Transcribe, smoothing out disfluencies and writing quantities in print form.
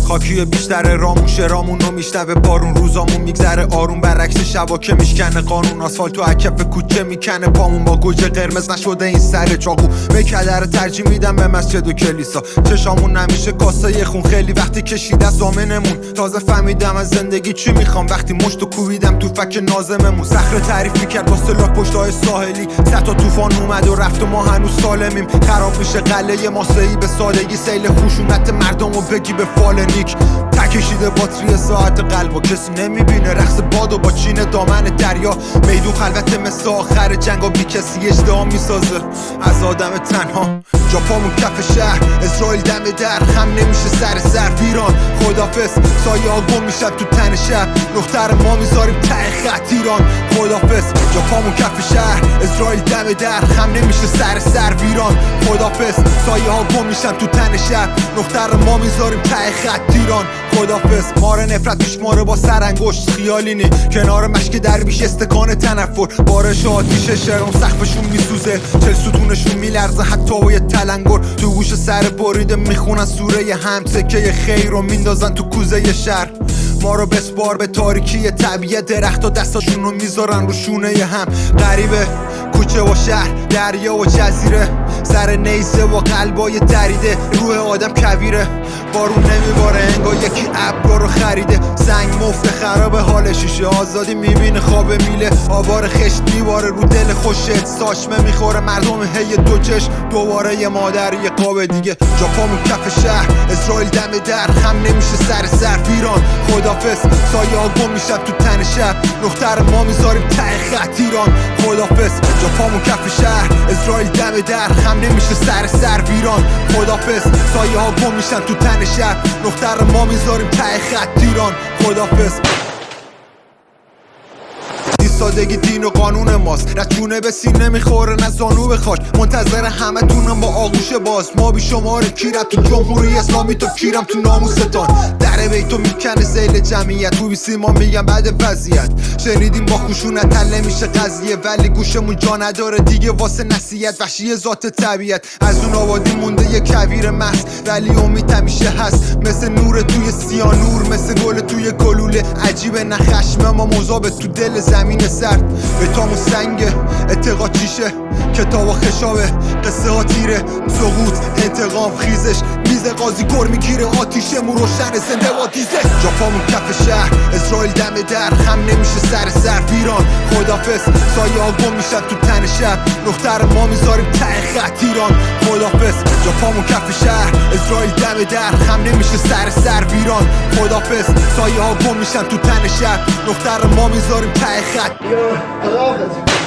خاکی بیشتر راموشه رامونو میشنوه بارون روزامون میگذره آروم برعکس شبا که میشکنه قانون آسفالتو اکف کوچه میکنه پامون با گوجه قرمز نشده این سر چاقو میکدر ترجیح میدم به مسجد و کلیسا چشامون نمیشه کاسه خون خیلی وقتی کشید از دامنمون تازه فهمیدم از زندگی چی میخوام وقتی مشتو کوبیدم تو فک نازممون صخره تعریف میکرد واسه لاک پشتای ساحلی صد تا طوفان اومد و رفت و ما هنوز سالمیم خراب میشه قلعه ماسه‌ای به سادگی سیل خشونت مردم و بگی به فالنیک تکشیده باتری ساعت قلب و کسی نمیبینه رقص بادو با چین دامن دریا میدون خلوت مثل آخر جنگ و بی کسی اشتها میسازه از آدم تنها جا پامون کف شهر اسرائیل دم در خم نمیشه سر ویران خدافظ سایه ها گم میشن تو تن شهر نقطه ما میذاریم ته خط ایران خدافظ جا پامون کف شهر اسرائیل دم در خم نمیشه سر ویران خدافظ سایه ها گم میشن تو تن شهر نقطه ما میذاریم ته خط ایران خدافظ مار نفرت پیشماره با سرانگشت خیالینی کنار مشک دربیش استکان تنفر بارش آتیش شهرام سقفشون میسوزه چل ستونشون میلرزه حتی با یه تلنگر تو گوش سر بریده میخونن سوره هم سکه خیر رو میندازن تو کوزه شهر ما رو بسپار به تاریکی طبیعت درخت و دستاشون رو میذارن رو شونه هم غریبه کوچه و شهر دریا و جزیره سر نیزه و قلبای دریده روح آدم کویره بارون نمیباره انگار یکی ابرا رو خریده سنگ مفت خراب حال شیشه آزادی میبینه خواب میله آوار خشت میباره رو دل خوشت ساشمه میخوره مردم هی دو چشم دوباره یه مادر یه قاب دیگه جا پامون کف شهر اسرائیل دم در خم نمیشه سر ویران خدافظ سایه ها گم میشن تو تن شهر نقطه ما میذاریم ته خط ایران خدافظ جا پامون کف شهر اسرائیل دم در خم نمیشه سر ویران خدافظ سایه ها گم میشن تو تن شهر نقطه ما میذاریم ته خط ایران خدافظ سادگی دین و قانون ماست رچونه به سینه میخوره نه زانو به خاک منتظر همه تونم با آغوش باز ما بی شماره کیرم تو جمهوری اسلامی تو کیرم تو ناموستان در بیتو میکنه سیل جمعیت تو بیسی ما میگم بعد وضعیت شنیدیم با خشونت حل نمیشه قضیه ولی گوشمون جا نداره دیگه واسه نصیحت وحشی ذات طبیعت از اون آبادی مونده یه کویر محض ولی امید همیشه هست مثل نور توی سیانور مثل گل توی گلوله عجیبه نه خشم ما مذاب تو دل زمین سرد به تامون سنگه اعتقاد چیشه کتاب و خشابه قصه ها تیره سقوط انتقام خیزش میز قاضی گر میگیره آتیشمون روشن زنده و دیزه جا پامون کف شهر اسرائیل دم در خم نمیشه سر ویران خدافظ سایه ها گم میشن تو تن شهر نقطه ما میذاریم ته خط ایران خدافظ جا پامون کف شهر اسرائیل دم در خم نمیشه سر ویران خدافظ سایه ها گم میشن تو تن شهر نقطه ما میذاریم ته خط خداحافظ